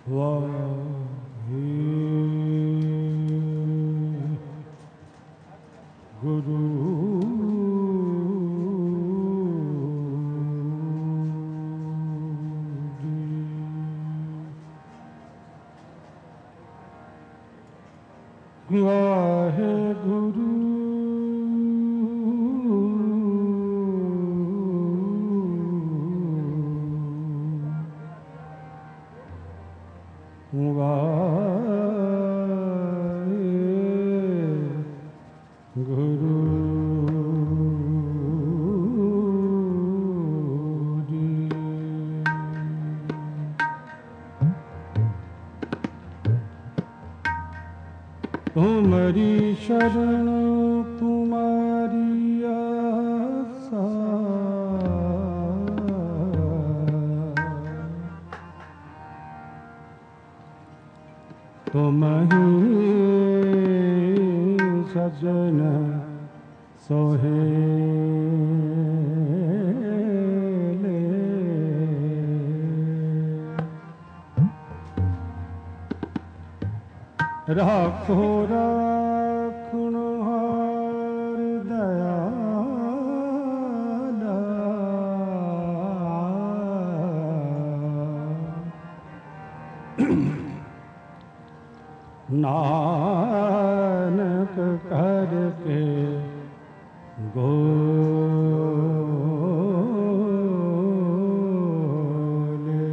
तुम्हारी शरण तुम्हारी आसा, तुम ही सजन सोहेले, राखो राखनहार दयाला, नानक करके गोले,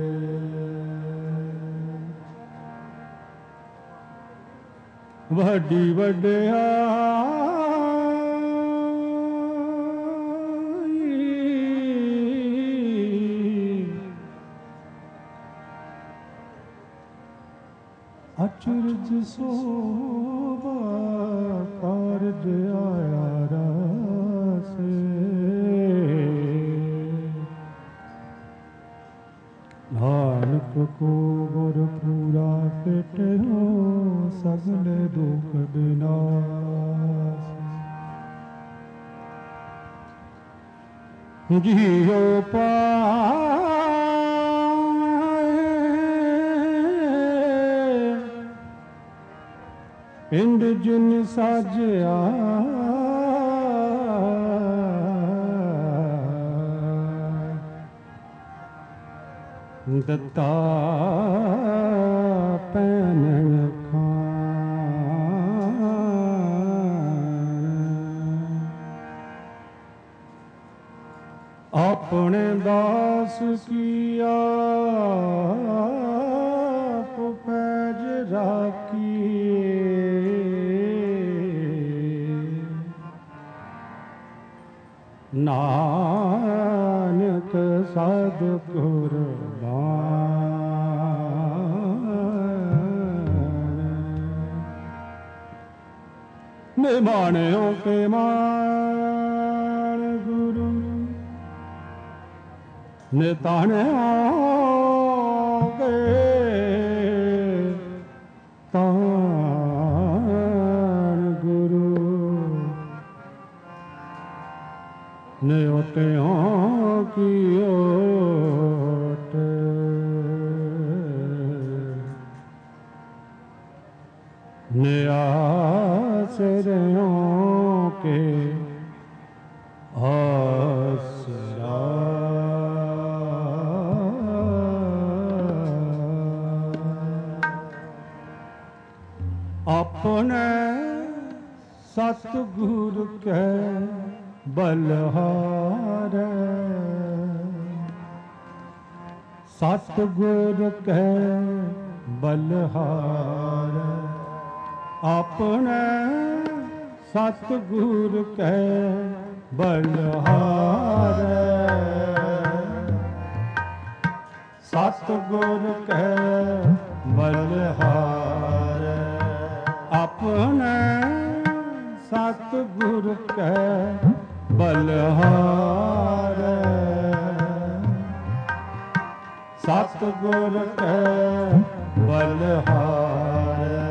वड्डी वड्डियाई अचरज सोभा कारज आया रासे, नानक को गुर पूरा फिट हो सगल दुख विनाश, जियो पाए पिंड जिन साजया, दत्ता पैनन खान, अपने दास किया आप पैज राखिए, नानक सद्गुर निमाणियों के मान गुरु निताने आओगे, तान गुरु न्योटियों की ओट, नियासरों के आसरा, अपने सतगुर के बलहारे, सतगुर के बलहारे, अपने सतगुर के बलहारे, सतगुर के बलहारे, अपने सतगुर के बलहारे, सतगुर के बलहारे,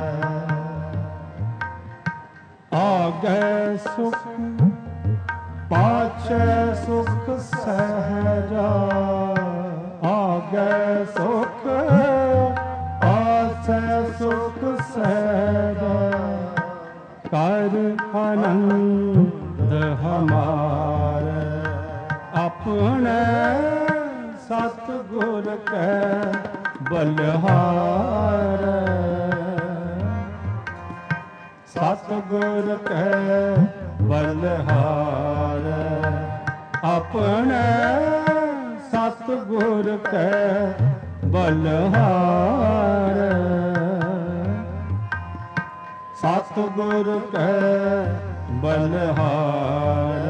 आगे सुख पाछे सुख सहजा, आगे सुख ਕੈ ਬਲਿਹਾਰ ਸਤਿਗੁਰ ਕੈ ਬਲਿਹਾਰ ਆਪਣੇ ਸਤਿਗੁਰ ਕੈ ਬਲਿਹਾਰ ਸਤਿਗੁਰ ਕੈ ਬਲਿਹਾਰ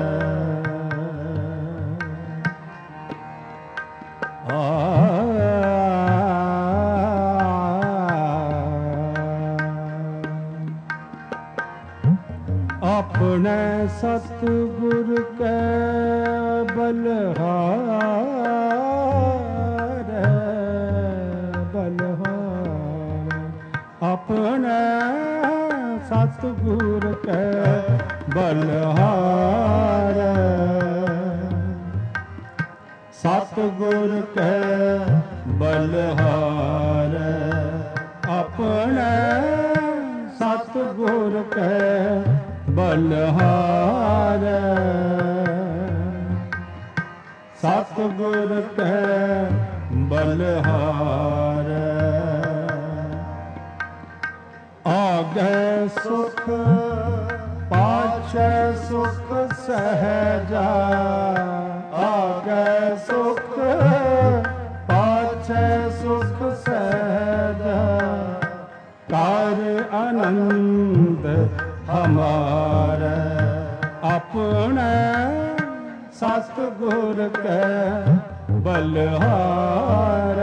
ਆਪਣੇ ਸਤਿਗੁਰ ਕੈ ਬਲਿਹਾਰ ਬਲਿਹਾਰ ਆਪਣੇ ਸਤਿਗੁਰ ਕੈ ਬਲਿਹਾਰ ਸਤਿਗੁਰ ਕੈ ਬਲਿਹਾਰ ਆਪਣੇ ਸਤਿਗੁਰ ਕੈ ਬਲਿਹਾਰ ਸਤਿਗੁਰ ਕੈ ਬਲਿਹਾਰ ਆਗੈ ਸੁਖ ਪਾਛੈ ਸੁਖ ਸਹਿਜਾ ਆਗੈ ਸੁਖ ਪਾਛੈ ਸੁਖ ਸਹਿਜਾ ਕਰ ਆਨੰਦ ਹਮਾਰਾ ਆਪਣੇ ਸਤਿਗੁਰ ਕੈ ਬਲਿਹਾਰ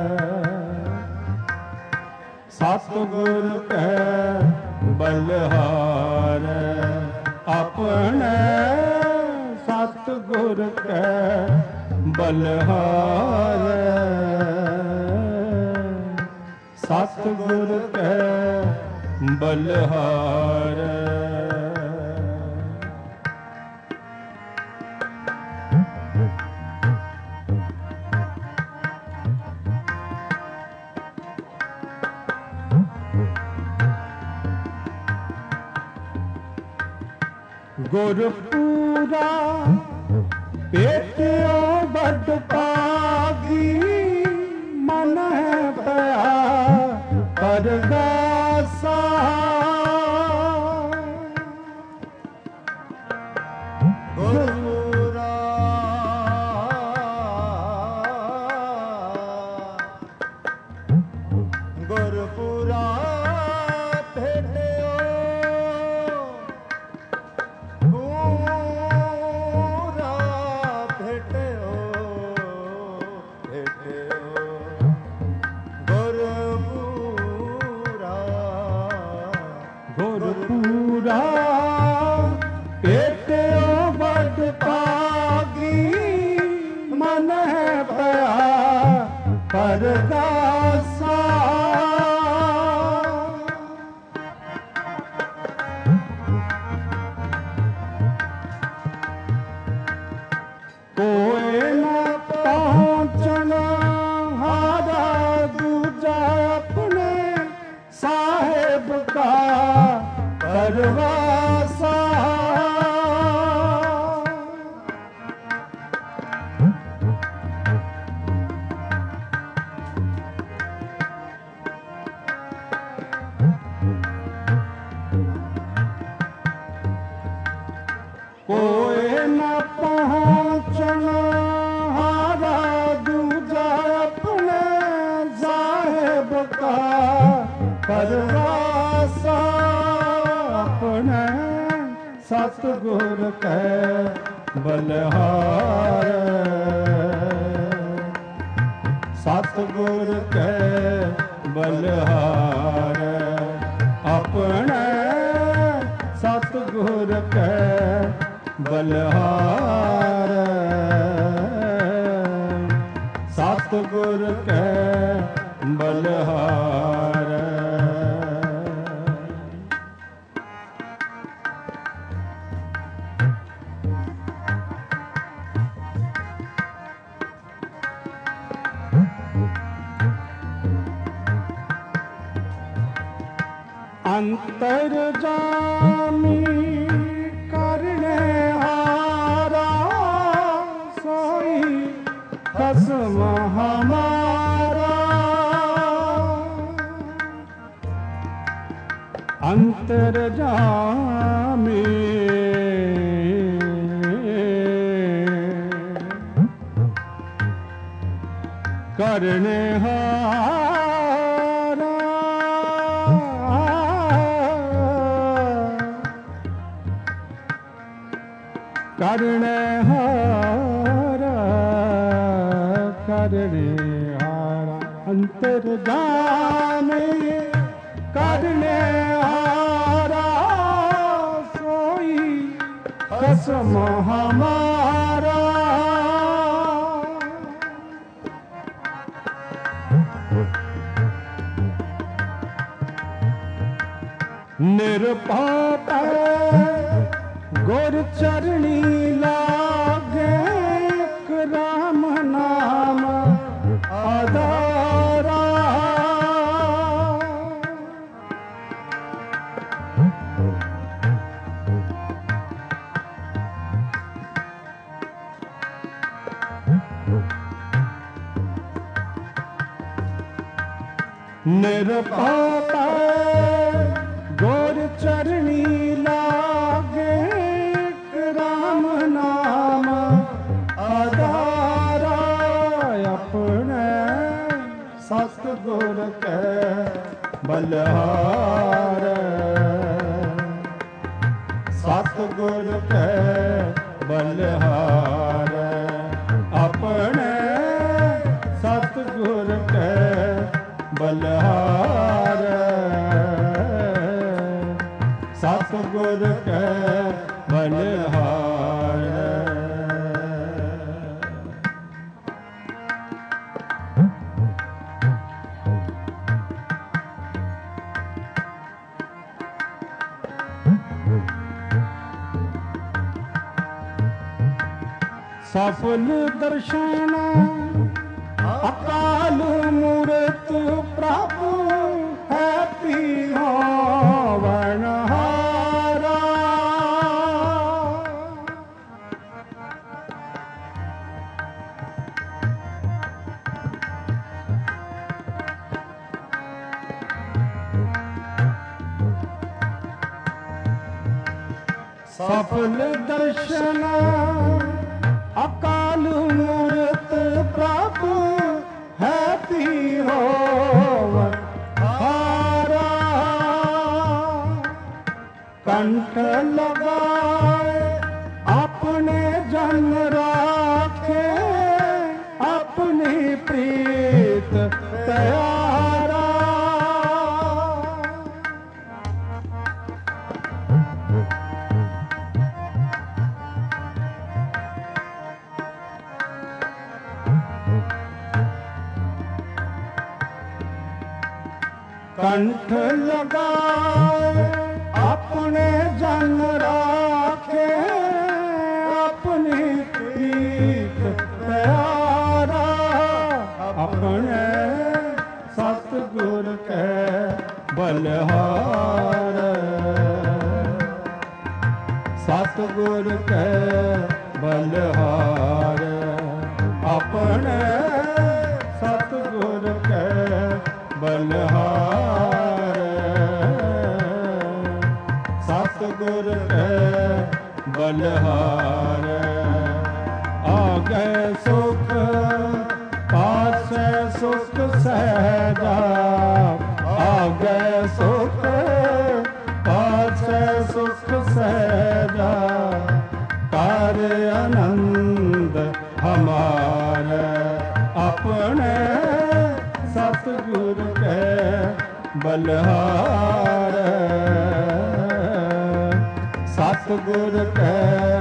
ਸਤਿਗੁਰ ਕੈ ਬਲਿਹਾਰ ਆਪਣੇ ਸਤਿਗੁਰ ਕੈ ਬਲਿਹਾਰ ਸਤਿਗੁਰ ਕੈ ਬਲਿਹਾਰ ਗੁਰਪੂਰਾ ਪੇਟਿਓ ਵੱਡ ਪਾਗੀ ਮਨ ਹੈ ਪਿਆ ਪਰਗਾਸਾ ਗੁਰਪੂਰਾ ਗੁਰਪੂਰਾ ਗੁਰਪੂਰਾ ਪੇਟਿਓ ਵੱਡ ਪਾਗੀ ਮਨ ਹੈ ਪਿਆ ਪਰਗਾਸਾ ਕੋਏ ਨਾ ਪਹੁੰਚਣ ਹਾਰਾ ਦੂਜਾ ਆਪਣੇ ਸਾਹਿਬ ਕਾ ਪਰਵਾਸਾ ਕੋਏ ਨਾ ਪਹੁੰਚਣ ਹਾਰਾ ਦੂਜਾ ਆਪਣੇ ਸਾਹਿਬ ਕਾ ਪਰਵਾਸਾ ਆਪਣੇ ਸਤਿਗੁਰ ਕੈ ਬਲਿਹਾਰ ਸਤਿਗੁਰ ਕੈ ਬਲਿਹਾਰ ਆਪਣੇ ਸਤਿਗੁਰ ਕੈ ਬਲਿਹਾਰ ਸਤਿਗੁਰ ਕੈ ਬਲਿਹਾਰ ਅੰਤਰ ਜਾਮੀ ਕਰਨੇ ਹਾਰਾ ਸੋਈ ਖਸਮ ਹਮਾਰਾ ਅੰਤਰਜਾਮੀ ਕਰਨਹਾਰਾ ਕਰਨਹਾਰਾ ਕਰਨਹਾਰਾ ਅੰਤਰਜਾਮੀ ਕਰਨਹਾਰਾ ਸੋਈ ਖਸਮ ਹਮਾਰਾ ਨਿਰਪਾਪ ਗੁਰ ਚਰਣੀ ਲਾਗੇ ਰਾਮ ਨਾਮ ਆਧਾਰਾ ਨਿਰਪਾਪ ਗੁਰ ਚਰਣੀ ਲਾਗੇ ਰਾਮ ਨਾਮ ਆਧਾਰਾ ਆਪਣੇ ਸਤਿਗੁਰ ਕੈ ਬਲਿਹਾਰ ਸਤਿਗੁਰ ਕੈ ਬਲਿਹਾਰ ਆਪਣੇ ਸਤਿਗੁਰ ਕੈ ਬਲਿਹਾਰ ਸਤਿਗੁਰ ਕੈ ਬਲਿਹਾਰ ਸਫਲ ਦਰਸ਼ਨ ਅਕਾਲ ਮੂਰਤ ਪ੍ਰਭੂ ਹੈ ਪੀਵਨਹਾਰਾ ਸਫਲ ਦਰਸ਼ਨ ਅਕਾਲ ਮੂਰਤ ਪ੍ਰਭੂ ਹੈ ਪੀਵਨਹਾਰਾ ਕੰਠ ਲਗਾਏ ਆਪਣੇ ਜਨ ਰਾਖੇ ਆਪਣੀ ਪ੍ਰੀਤ ਤਿਆਰਾ ਕੰਠ ਲਗਾਏ ਆਪਣੇ ਜਨ ਰਾਖੇ ਆਪਣੀ ਪ੍ਰੀਤ ਪਿਆਰਾ ਆਪਣੇ ਸਤਿਗੁਰ ਕੈ ਬਲਿਹਾਰ ਸਤਿਗੁਰ ਕੈ ਬਲਿਹਾਰ ਆਪਣੇ ਸਤਿਗੁਰ ਕੈ ਬਲਿਹਾਰ ਸਤਿਗੁਰ ਕੈ ਬਲਿਹਾਰ ਆਗੇ ਸੁਖ ਪਾਸੈ ਸੁਖ ਸਹਿਜਾ ਆਗੇ ਸੁਖ ਪਾਸੈ ਸੁਖ ਸਹਿਜਾ ਕਰ ਆਨੰਦ ਹਮਾਰ ਆਪਣੇ ਸਤਿਗੁਰ ਕੈ ਬਲਿਹਾਰ ਸਤਿਗੁਰ ਕੈ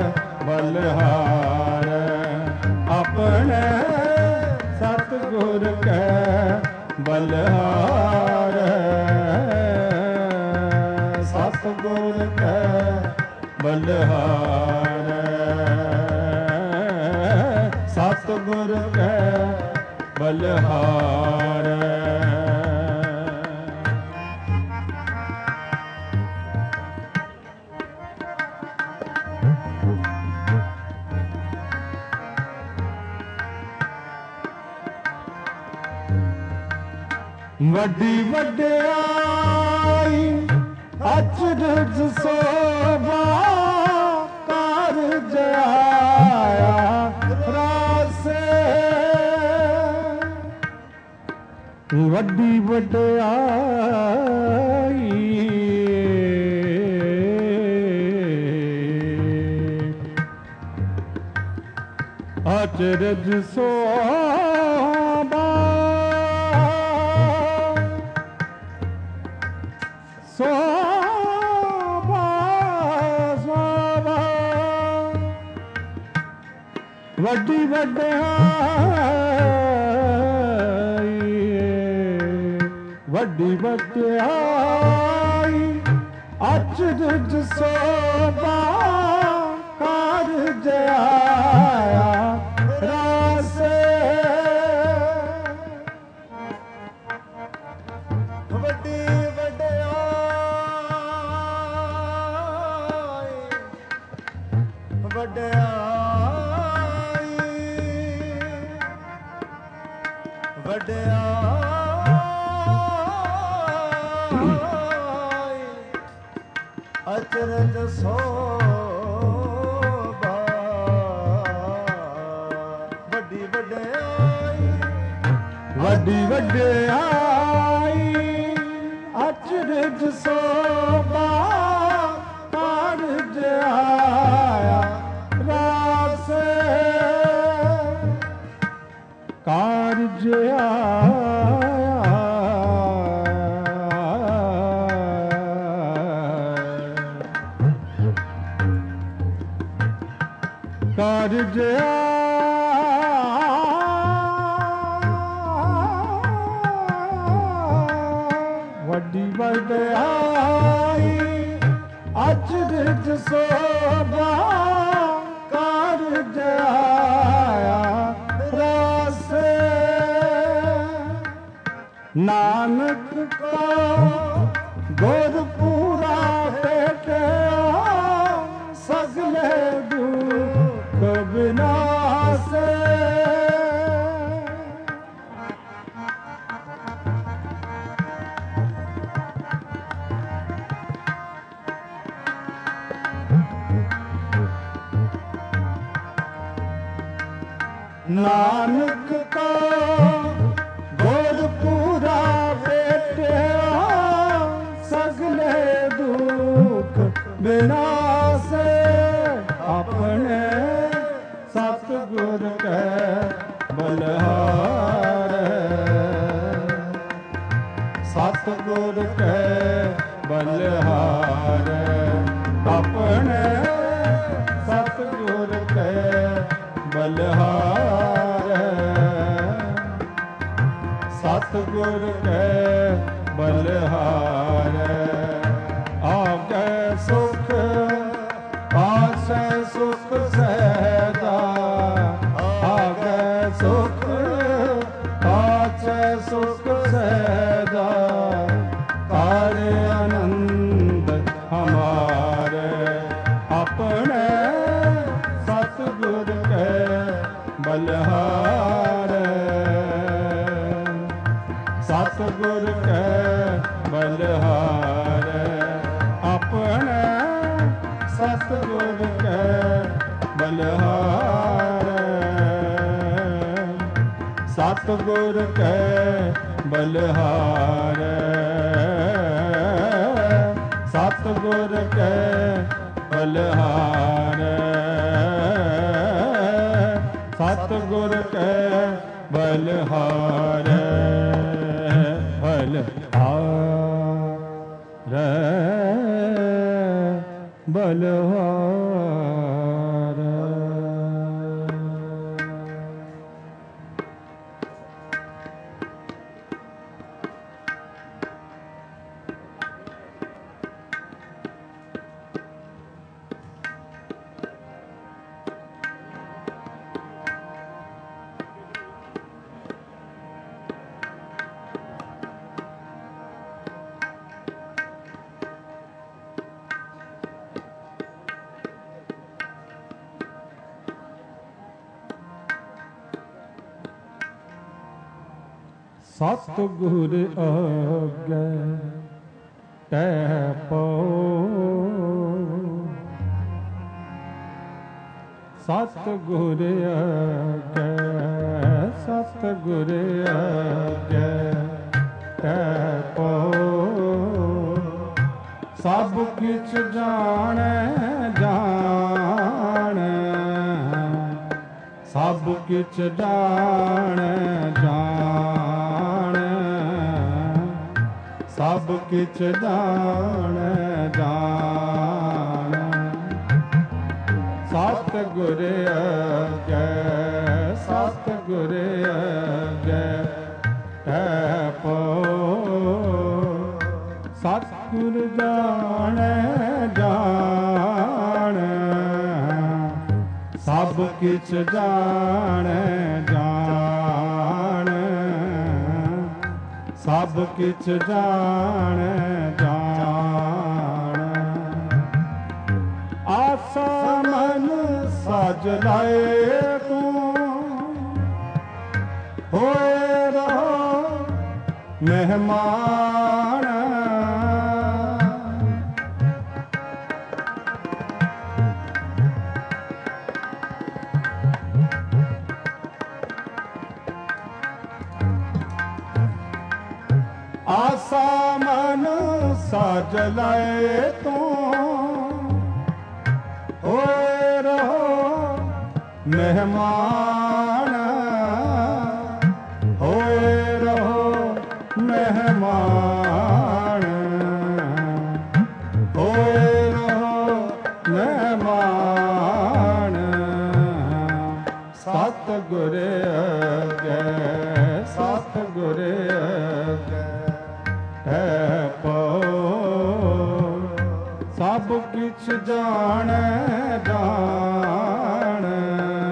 ਬਲਿਹਾਰ ਆਪਣੇ ਸਤਿਗੁਰ ਕੈ ਬਲਿਹਾਰ ਸਤਿਗੁਰ ਕੈ ਬਲਿਹਾਰ ਸਤਿਗੁਰ ਕੈ ਬਲਿਹਾਰ ਵੱਡੀ ਵਡਿਆਈ ਅਚਰਜ ਸੋਭਾ ਕਾਰਜ ਆਇਆ ਰਾਸੇ ਵੱਡੀ ਵਡਿਆਈ ਅਚਰਜ ਸੋਭਾ ਸੋਭਾ ਸੋਭਾ ਵੱਡੀ ਵਡਿਆਈ ਵੱਡੀ ਵਡਿਆਈ ਅਚਰਜ ਸੋਭਾ ਕਾਰਜ ਆਇਆ ਰਾਸੇ ਵੱਡੀ ਵਡਿਆਈ ਵਡਿਆਈ ਵਡਿਆਈ ਅਚਰਜ ਸੋਭਾ ਵੱਡੀ ਵਡਿਆਈ ਵੱਡੀ ਵਡਿਆਈ ਅਚਰਜ ਸੋਭਾ ਕਾਰਜ ਆਇਆ ਰਾਸੇ ਕਾਰਜ ਕਾਰਜ ਵੱਡੀ ਵਡਿਆਈ ਅਚਰਜ ਸੋਭਾ ਕਾਰਜ ਆਇਆ ਰਾਸੇ ਨਾਨਕ ਕੋ ਗੁਰਪੂਰਾ ਭੇਟਿਆ ਸਗਲੇ ਦੁਖ ਬਿਨਾਸੇ ਨਾਨਕ ਕੋ ਗੁਰਪੂਰਾ ਭੇਟਿਆ ਸਗਲੇ ਦੁਖ ਬਿਨਾਸੇ ਆਪਣੇ ਸਤਿਗੁਰ ਕੈ ਬਲਹਾਰ ਸਤਿਗੁਰ ਕੈ ਬਲਹਾਰ ਆਪਣੇ ਸਤਿਗੁਰ ਕੈ ਬਲਹਾਰ ਸਤਿਗੁਰ ਕੈ ਬਲਹਾਰ ਆਗੇ ਸੁਖ ਆਸੈ ਸੁਖ ਸਹਿਦਾ ਆਗੇ ਸੁਖ ਆਸੈ ਸੁਖ ਸਹਿਦਾ ਤਾਰੇ ਆਨੰਦ ਹਮਾਰੇ ਆਪਣੇ ਸਤਿਗੁਰ ਕੈ ਬਲਹਾਰ ਸਤਿਗੁਰ ਕੈ ਬਲਹਾਰ ਆਪਣੇ ਸਤਿਗੁਰ ਕੈ ਬਲਹਾਰ ਸਤਿਗੁਰ ਕੈ ਬਲਹਾਰ ਸਤਿਗੁਰ ਕੈ ਬਲਹਾਰ ਸਤਿਗੁਰ ਕੈ ਬਲਹਾਰ ਬਲਹਾਰ ਸਤਿਗੁਰ ਆਗੇ ਟਹਿ ਪਉ। ਸਤਿਗੁਰ ਆਗੈ ਸਤਿਗੁਰ ਆਗੈ ਟਹਿ ਪਉ। ਸਭ ਕਿਛ ਜਾਣੈ ਜਾਣੈ ਸਭ ਕਿਛ ਜਾਣੈ ਜਾਣੈ ਸਭ ਕਿਛ ਜਾਣੈ ਜਾਣੈ। ਸਤਿਗੁਰ ਆਗੈ ਸਤਿਗੁਰ ਆਗੈ ਟਹਿ ਪਉ। ਸਤਿਗੁਰ ਜਾਣੈ ਜਾਣੈ ਸਭ ਕਿਛ ਜਾਣੈ ਜਾਣੈ ਸਭ ਕਿਛ ਜਾਣੈ ਜਾਣੈ। ਆਸਾ ਮਨ ਸਜ ਲਾਏ ਤੂੰ ਹੋਏ ਰਹੋ ਮਹਿਮਾਨ। ਆਸਾ ਮਨ ਸਜ ਲਾਏ ਤੂੰ ਹੋਏ ਰਹੋ ਮਹਿਮਾਨ। ਹੋਏ ਰਹੋ ਮਹਿਮਾਨ। ਹੋਏ ਰਹੋ ਮਹਿਮਾਨ। ਸਤਿਗੁਰ ਆਗੈ ਸਤਿਗੁਰ ਆਗੈ ਟਹਿ ਪਉ। ਸਭ ਕਿਛ ਜਾਣੈ ਜਾਣੈ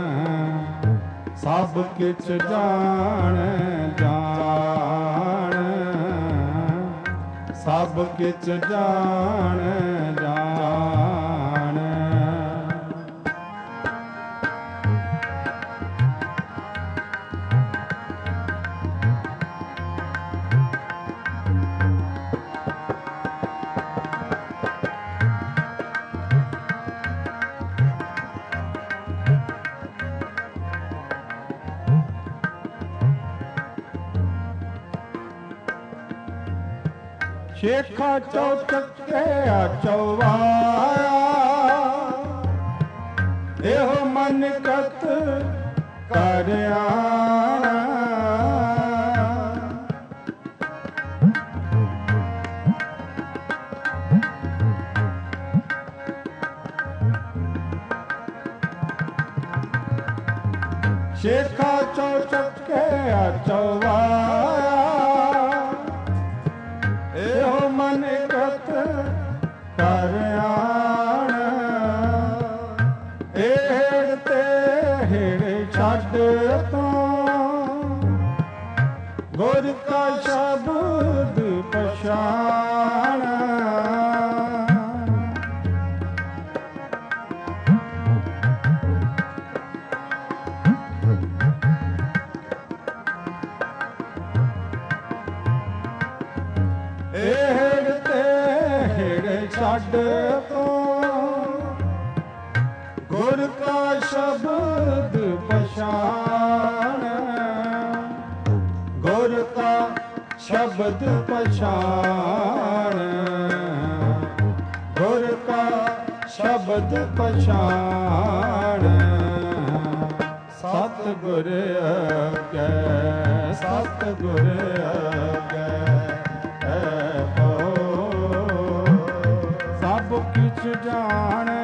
ਸਭ ਕਿਛ ਜਾਣੈ ਜਾਣੈ ਸਭ ਕਿਛ ਜਾਣੈ ਜਾਣੈ। ਸ਼ੇਖਾ ਚੌ ਚੱਕਿਆ ਚੌਵਾਇਆ ਇਹੋ ਮਨ ਕਤ ਕਰ ਆਣਾ। ਸ਼ੇਖਾ ਚੌ ਚੱਕਿਆ ਚੌਵਾਇਆ ਇਹੋ ਮਨ ਕਤ ਕਰ ਆਣਾ। ਏੜ ਤੇ ਹੇੜ ਛੱਡ ਤੂੰ ਗੁਰ ਕਾ ਸ਼ਬਦ ਪਛਾਣਾ। ਏੜ ਤੇ ਹੇੜ ਛੱਡ ਤੂੰ ਗੁਰ ਕਾ ਸ਼ਬਦ ਪਛਾਣ। ਗੁਰ ਕਾ ਸ਼ਬਦ ਪਛਾਣ। ਗੁਰ ਕਾ ਸ਼ਬਦ ਪਛਾਣ। ਸਤਿਗੁਰ ਆਗੈ ਸਤਿਗੁਰ ਆਗੈ ਟਹਿ ਪਉ। ਸਭ ਕਿਛ ਜਾਣੈ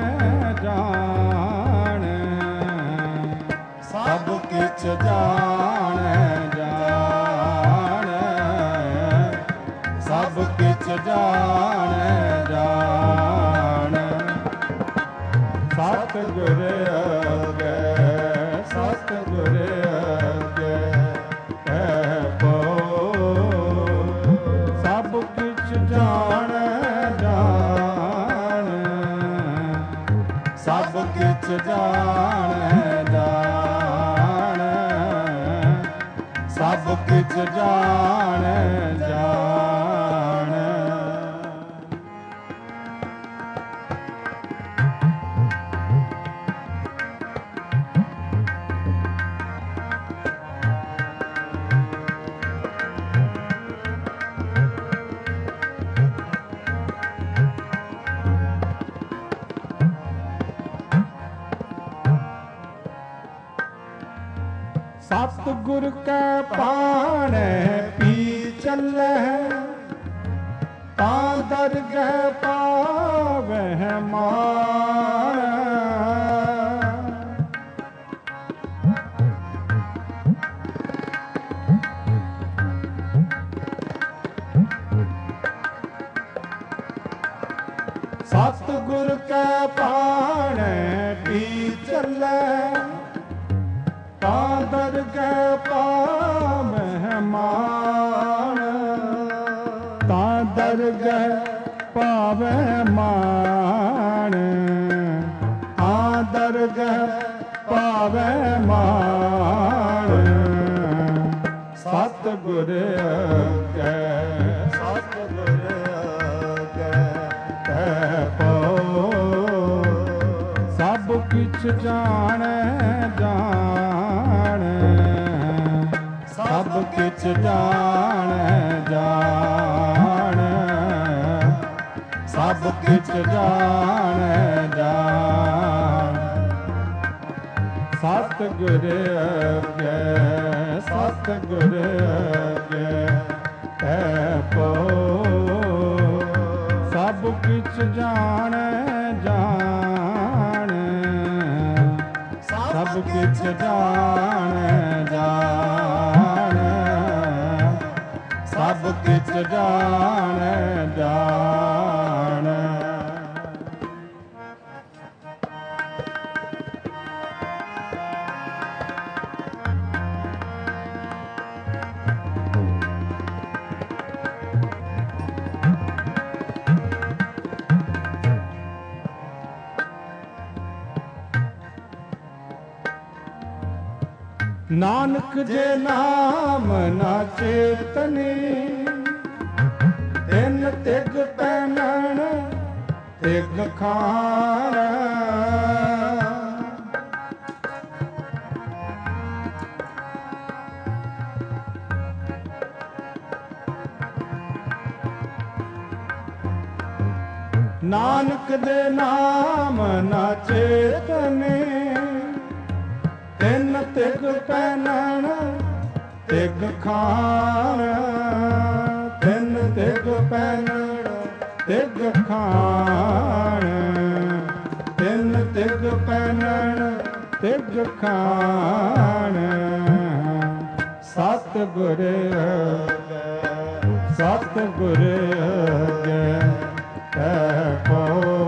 ਜਾਣੈ ਸਭ ਕਿਛ ਜਾਣੈ ਜਾਣੈ ਸਭ ਕਿਛ ਜਾਣੈ ਜਾਣੈ। ਸਤਿਗੁਰ ਆਗੈ ਸਤਿਗੁਰ ਆਗੈ ਟਹਿ ਪਉ। ਸਭ ਕਿਛ ਜਾਣੈ ਜਾਣੈ ਸਭ ਕਿਛ ਜਾਣੈ ਜਾਣੈ ਸਭ ਕਿਛ ਜਾਣੈ ਜਾਣੈ। सतगुर कै पाणै पी चलै, तां दरगह पावै मान। सतगुर कै पाणै पी चलै, तां दरगह पावै मान। तां दरगह पावै मान, तां दरगह पावै मान। सतगुर अगै सतगुर सब किछ जानै जान, सब किछ जानै जान, सब किछ जानै जान। सतगुर अगै सतगुर अगै पो, सब किछ जानै जान, सब किछ जानै जान, सब किछ जानै जान। नानक जे नाम ना चेतनी, तिन तिग पैनन तिग खान। नानक दे नाम ना चेतनी, तिन तिग पैनन तिग खान। तिन तिग पैनन तिग खान, तिन तिग पैनन तिग खान। सतगुर अगै सतगुर अगै पो,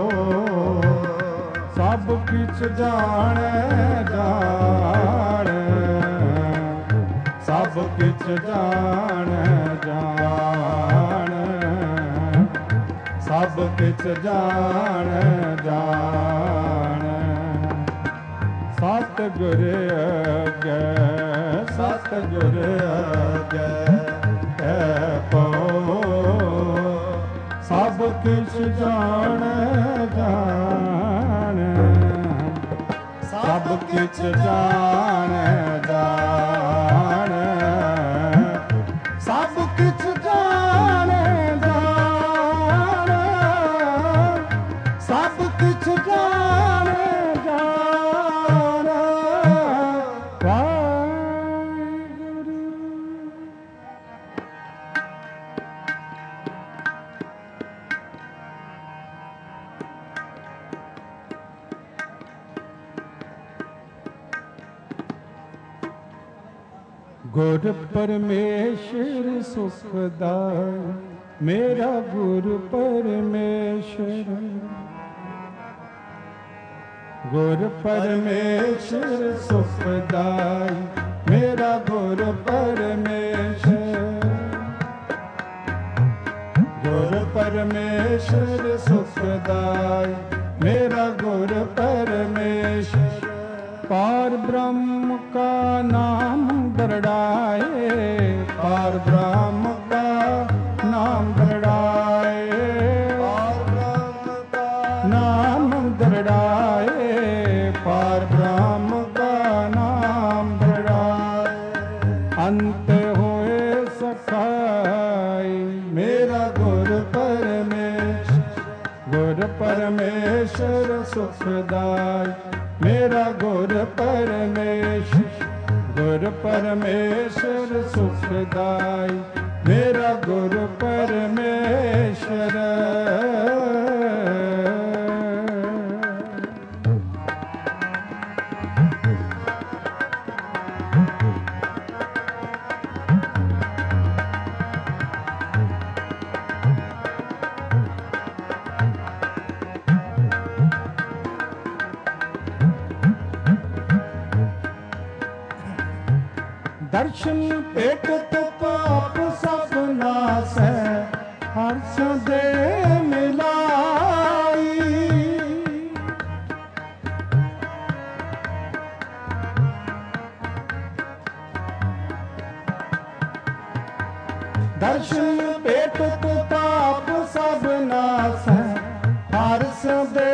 सब किछ जानै जान, सब किछ जानै जान, सब किछ जानै जान। सतगुर अगै सतगुर अगै पो, सब किछ जानै जान, सब किछ जानै जान, सब किछ जानै जान, सब किछ जानै जान। वाहिगुरू। गुर परमेश्वर सुखदाय, मेरा गुरु परमेश्वर। गुर परमेश्वर सुखदाय, मेरा गुरु परमेश्वर। गुर परमेश्वर सुखदाय, मेरा गुरु परमेश्वर। पार ब्रह्म का नाम बरड़ाए, पार ब्रह्म का नाम बरड़ाए, पार ब्रह्म का नाम बरड़ाए, पार ब्रह्म का नाम बरड़ाए। अंत होए सखाई, मेरा गुर परमेश्वर। गुर परमेश्वर सुखदाय, मेरा गुर परमेश्वर। गुरु परमेश्वर सुखदाई मेरा गुरु परमेश्वर। दर्शन पेटत पाप सब नासै हर्ष दे मिलाई। दर्शन पेटत पाप सब नासै हर्ष दे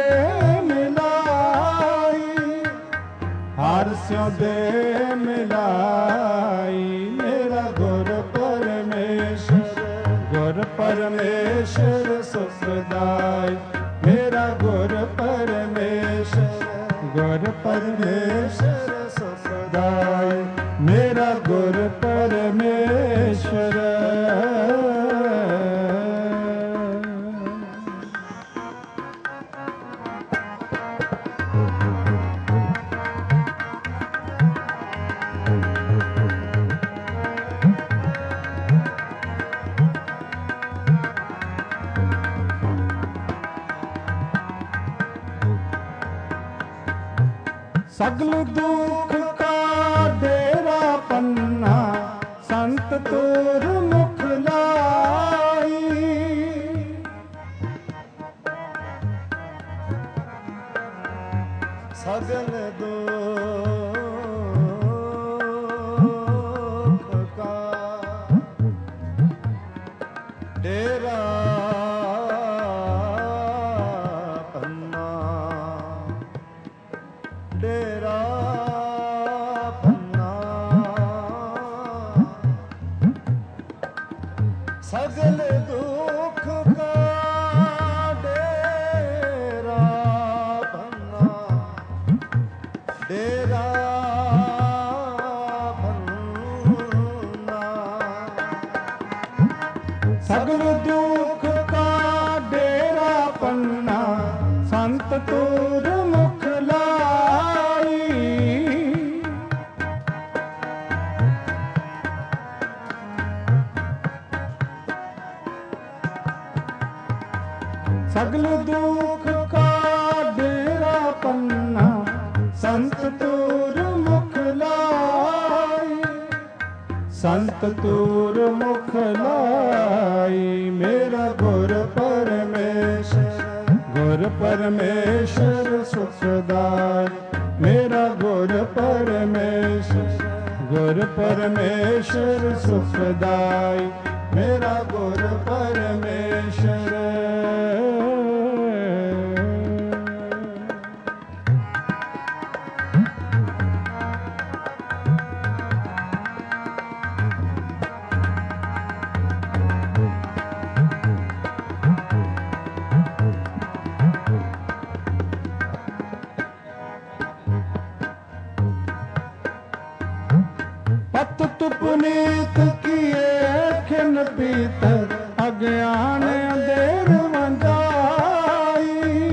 मिलाई। हर्ष दे मिलाई मेरा गुरु परमेश्वर। गुरु परमेश्वर सुखदाई मेरा गुरु परमेश्वर। गुरु परमेश्वर सुखदाई मेरा गुरु परमेश्वर। सगल दुख का डेरा पन्ना संत तोर मुख लाई। सगल दुख का डेरा डेरा पन्ना। सगल दुख का डेरा पन्ना। डेरा पन्ना। सगल दुख का डेरा पन्ना संत तोर मुख सगल दुख का डेरा पन्ना संत तोर मुख लाई। संत तोर मुख लाई मेरा गुरु परमेश्वर। गुरु परमेश्वर सुखदाई मेरा गुरु परमेश्वर। गुरु परमेश्वर सुखदाई मेरा गुरु परमेश्वर। पत पुनीत किए खिन पीतर अज्ञान अंधेर वंजाई।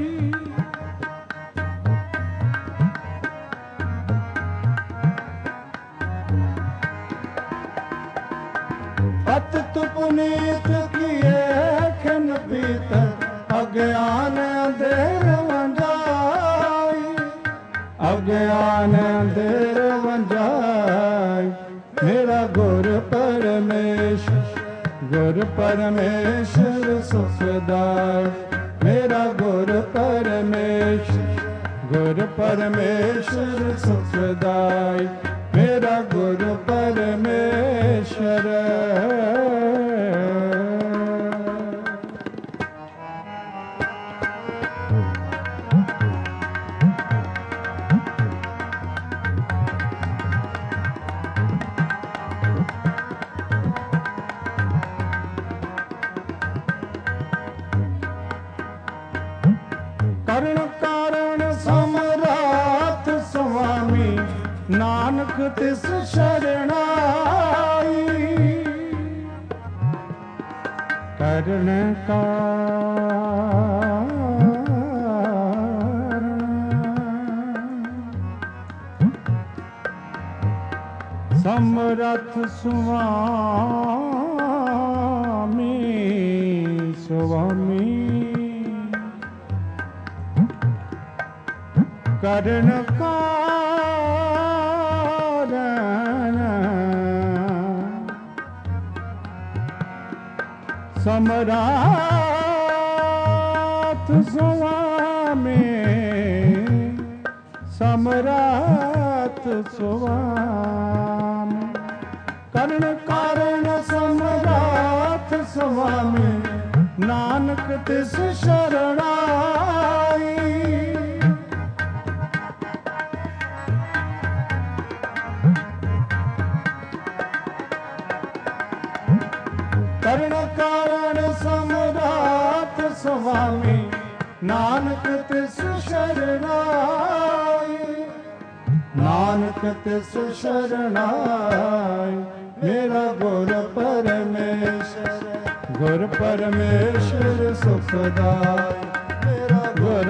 पत पुनीत किए खिन पीतर अज्ञान अंधेर वंजाई। अज्ञान अंधेर वंजाई मेरा गुरु परमेश्वर। गुरु परमेश्वर सुखदाई मेरा गुरु परमेश्वर। गुरु परमेश्वर सुखदाई मेरा गुरु परमेश्वर। करण कारण सम्राट स्वामी नानक तिस शरणाई करण समरथ स्वामी स्वामी करण कारण समरथ स्वामी समरथ स्वामी करण कारण समरथ स्वामी नानक तिस शरणाई करण कारण समरथ स्वामी नानक तिस शरणाई नानक तिस शरणाई मेरा गुर परमेश्वर सुखदाई मेरा गुर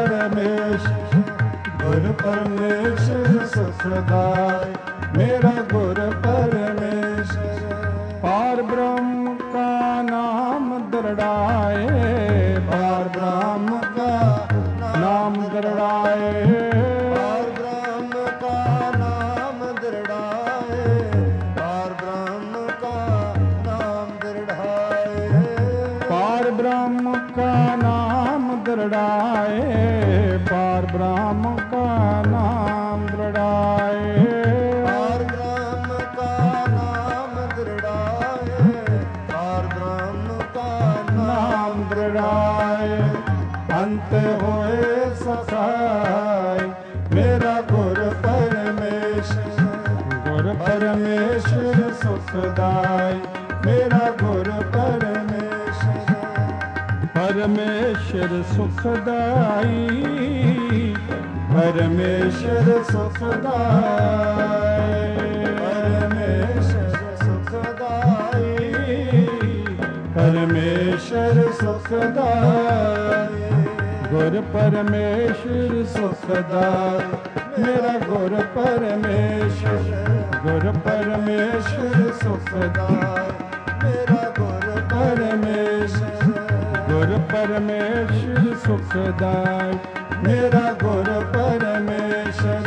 परमेश्वर सुखदाई मेरा गुर परमेश्वर पार ब्रह्म का नाम दृढ़ाए पार ब्रह्म का नाम दृढ़ाए पार ब्रह्म का नाम दृढ़ाए पार ब्रह्म का नाम दृढ़ाए पार ब्रह्म का नाम दृढ़ाए पार ब्रह्म का नाम दृढ़ाए पार ब्रह्म का नाम दृढ़ाए पार ब्रह्म का नाम दृढ़ाए अंत होए सखाय मेरा गुर परमेश्वर सुखदाय मेरा गुर परमेश्वर सुखदाई परमेश्वर सुखदाई परमेश्वर सुखदाई परमेश्वर सुखदाई गुर परमेश्वर सुखदाई मेरा गुर परमेश्वर सुखदाई मेरा गुर परमेश्वर सुखदाई मेरा गुर परमेश्वर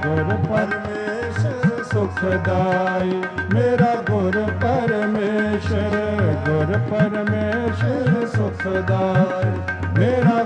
सुखदाई मेरा गुर परमेश्वर सुखदाई मेरा